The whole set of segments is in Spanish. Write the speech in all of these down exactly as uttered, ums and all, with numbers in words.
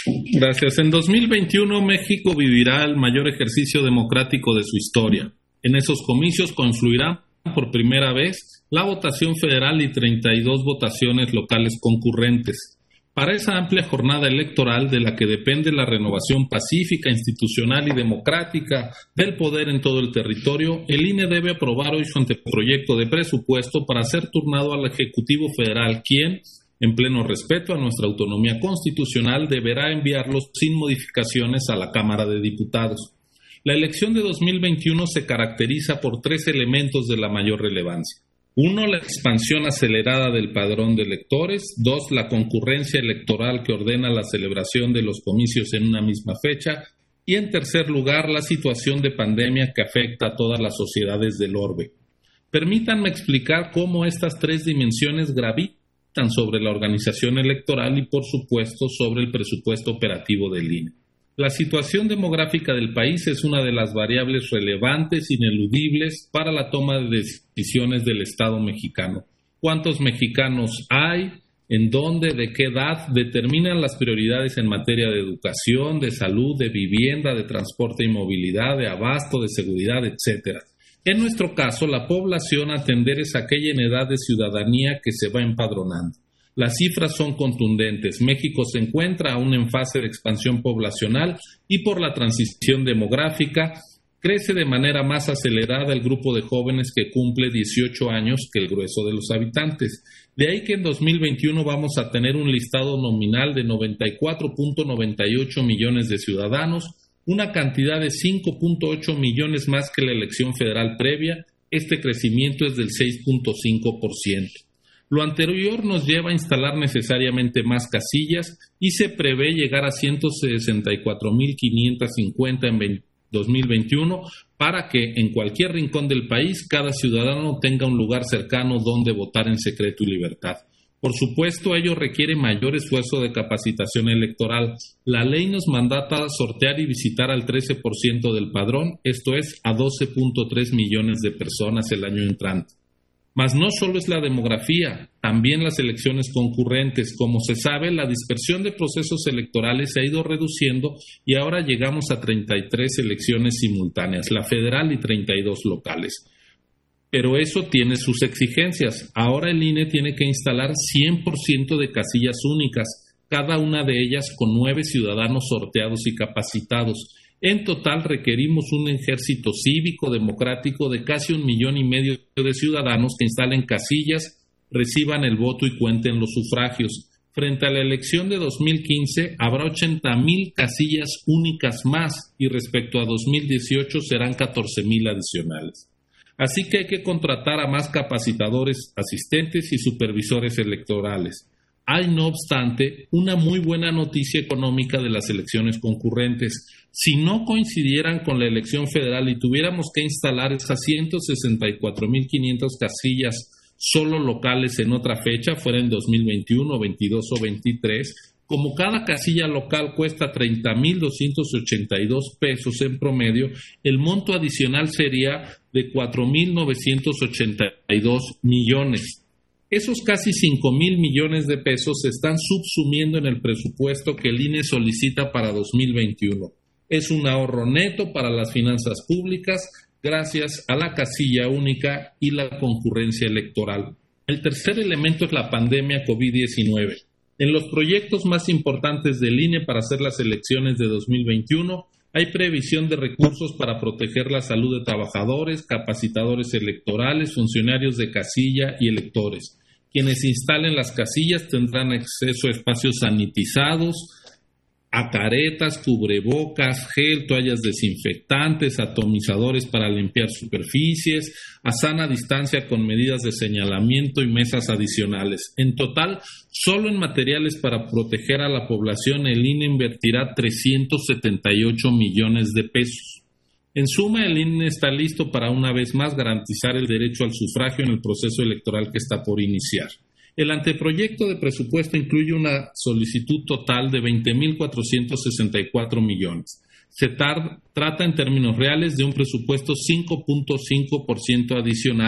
Gracias. En dos mil veintiuno, México vivirá el mayor ejercicio democrático de su historia. En esos comicios confluirán por primera vez la votación federal y treinta y dos votaciones locales concurrentes. Para esa amplia jornada electoral de la que depende la renovación pacífica, institucional y democrática del poder en todo el territorio, el I N E debe aprobar hoy su anteproyecto de presupuesto para ser turnado al Ejecutivo Federal, quien, en pleno respeto a nuestra autonomía constitucional, deberá enviarlos sin modificaciones a la Cámara de Diputados. La elección de dos mil veintiuno se caracteriza por tres elementos de la mayor relevancia. Uno, la expansión acelerada del padrón de electores. Dos, la concurrencia electoral que ordena la celebración de los comicios en una misma fecha. Y en tercer lugar, la situación de pandemia que afecta a todas las sociedades del orbe. Permítanme explicar cómo estas tres dimensiones gravitan sobre la organización electoral y, por supuesto, sobre el presupuesto operativo del I N E. La situación demográfica del país es una de las variables relevantes, ineludibles para la toma de decisiones del Estado mexicano. ¿Cuántos mexicanos hay? ¿En dónde? ¿De qué edad? Determinan las prioridades en materia de educación, de salud, de vivienda, de transporte y movilidad, de abasto, de seguridad, etcétera. En nuestro caso, la población a atender es aquella en edad de ciudadanía que se va empadronando. Las cifras son contundentes. México se encuentra aún en fase de expansión poblacional y por la transición demográfica crece de manera más acelerada el grupo de jóvenes que cumple dieciocho años que el grueso de los habitantes. De ahí que en dos mil veintiuno vamos a tener un listado nominal de noventa y cuatro punto noventa y ocho millones de ciudadanos, una cantidad de cinco punto ocho millones más que la elección federal previa. Este crecimiento es del seis punto cinco por ciento. Lo anterior nos lleva a instalar necesariamente más casillas y se prevé llegar a ciento sesenta y cuatro mil quinientos cincuenta en dos mil veintiuno para que en cualquier rincón del país cada ciudadano tenga un lugar cercano donde votar en secreto y libertad. Por supuesto, ello requiere mayor esfuerzo de capacitación electoral. La ley nos mandata sortear y visitar al trece por ciento del padrón, esto es, a doce punto tres millones de personas el año entrante. Mas no solo es la demografía, también las elecciones concurrentes. Como se sabe, la dispersión de procesos electorales se ha ido reduciendo y ahora llegamos a treinta y tres elecciones simultáneas, la federal y treinta y dos locales. Pero eso tiene sus exigencias. Ahora el I N E tiene que instalar cien por ciento de casillas únicas, cada una de ellas con nueve ciudadanos sorteados y capacitados. En total requerimos un ejército cívico democrático de casi un millón y medio de ciudadanos que instalen casillas, reciban el voto y cuenten los sufragios. Frente a la elección de dos mil quince habrá ochenta mil casillas únicas más y respecto a dos mil dieciocho serán catorce mil adicionales. Así que hay que contratar a más capacitadores, asistentes y supervisores electorales. Hay, no obstante, una muy buena noticia económica de las elecciones concurrentes. Si no coincidieran con la elección federal y tuviéramos que instalar esas ciento sesenta y cuatro mil quinientas casillas solo locales en otra fecha, fuera en dos mil veintiuno, veintidós o veintitrés, como cada casilla local cuesta treinta mil doscientos ochenta y dos pesos en promedio, el monto adicional sería de cuatro mil novecientos ochenta y dos millones. Esos casi cinco mil millones de pesos se están subsumiendo en el presupuesto que el I N E solicita para dos mil veintiuno. Es un ahorro neto para las finanzas públicas gracias a la casilla única y la concurrencia electoral. El tercer elemento es la pandemia COVID diecinueve. En los proyectos más importantes del I N E para hacer las elecciones de dos mil veintiuno hay previsión de recursos para proteger la salud de trabajadores, capacitadores electorales, funcionarios de casilla y electores. Quienes instalen las casillas tendrán acceso a espacios sanitizados, a caretas, cubrebocas, gel, toallas desinfectantes, atomizadores para limpiar superficies, a sana distancia con medidas de señalamiento y mesas adicionales. En total, solo en materiales para proteger a la población, el I N E invertirá trescientos setenta y ocho millones de pesos. En suma, el I N E está listo para una vez más garantizar el derecho al sufragio en el proceso electoral que está por iniciar. El anteproyecto de presupuesto incluye una solicitud total de veinte mil cuatrocientos sesenta y cuatro millones. Se tar- trata en términos reales de un presupuesto cinco punto cinco por ciento adicional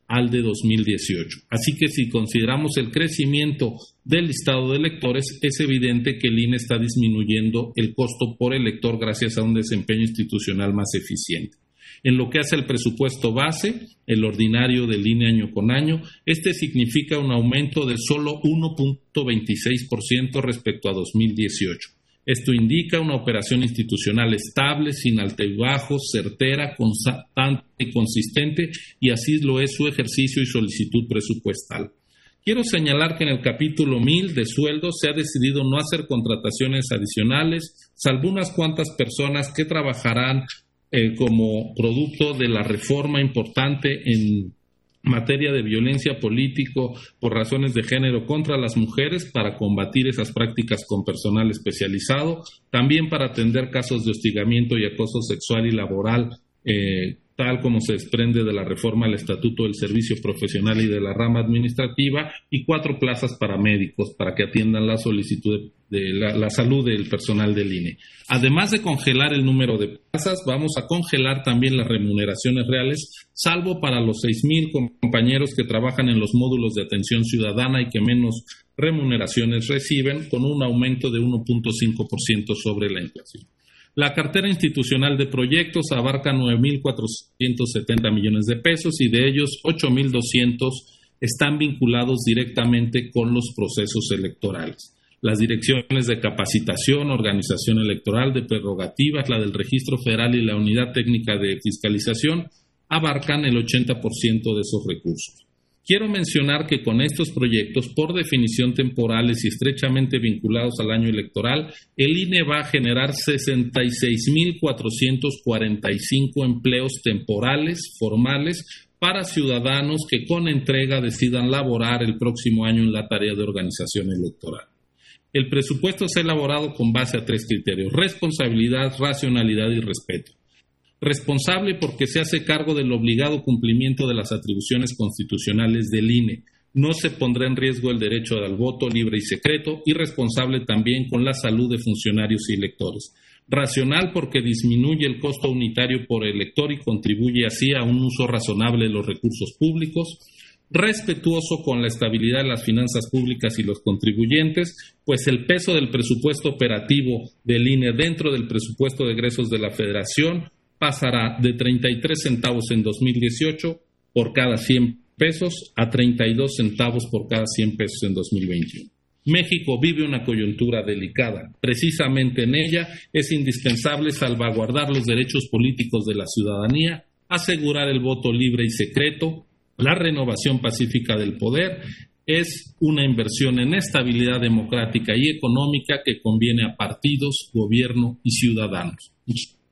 al de dos mil dieciocho. Así que si consideramos el crecimiento del listado de electores, es evidente que el I N E está disminuyendo el costo por elector gracias a un desempeño institucional más eficiente. En lo que hace al presupuesto base, el ordinario del I N E año con año, este significa un aumento de solo uno punto veintiséis por ciento respecto a dos mil dieciocho. Esto indica una operación institucional estable, sin altibajos, certera, constante y consistente, y así lo es su ejercicio y solicitud presupuestal. Quiero señalar que en el capítulo mil de sueldos se ha decidido no hacer contrataciones adicionales, salvo unas cuantas personas que trabajarán eh, como producto de la reforma importante en materia de violencia político por razones de género contra las mujeres para combatir esas prácticas con personal especializado, también para atender casos de hostigamiento y acoso sexual y laboral, eh, tal como se desprende de la reforma al Estatuto del Servicio Profesional y de la rama administrativa, y cuatro plazas para médicos para que atiendan la solicitud de, de la, la salud del personal del I N E. Además de congelar el número de plazas, vamos a congelar también las remuneraciones reales, salvo para los seis mil compañeros que trabajan en los módulos de atención ciudadana y que menos remuneraciones reciben, con un aumento de uno punto cinco por ciento sobre la inflación. La cartera institucional de proyectos abarca nueve mil cuatrocientos setenta millones de pesos y de ellos ocho mil doscientos están vinculados directamente con los procesos electorales. Las direcciones de capacitación, organización electoral, de prerrogativas, la del Registro Federal y la Unidad Técnica de Fiscalización abarcan el ochenta por ciento de esos recursos. Quiero mencionar que con estos proyectos, por definición temporales y estrechamente vinculados al año electoral, el I N E va a generar sesenta y seis mil cuatrocientos cuarenta y cinco empleos temporales, formales, para ciudadanos que con entrega decidan laborar el próximo año en la tarea de organización electoral. El presupuesto se ha elaborado con base a tres criterios: responsabilidad, racionalidad y respeto. Responsable porque se hace cargo del obligado cumplimiento de las atribuciones constitucionales del I N E. No se pondrá en riesgo el derecho al voto libre y secreto, y responsable también con la salud de funcionarios y electores. Racional porque disminuye el costo unitario por elector y contribuye así a un uso razonable de los recursos públicos. Respetuoso con la estabilidad de las finanzas públicas y los contribuyentes, pues el peso del presupuesto operativo del I N E dentro del presupuesto de egresos de la Federación pasará de treinta y tres centavos en dos mil dieciocho por cada cien pesos a treinta y dos centavos por cada cien pesos en dos mil veintiuno. México vive una coyuntura delicada. Precisamente en ella es indispensable salvaguardar los derechos políticos de la ciudadanía, asegurar el voto libre y secreto, la renovación pacífica del poder. Es una inversión en estabilidad democrática y económica que conviene a partidos, gobierno y ciudadanos.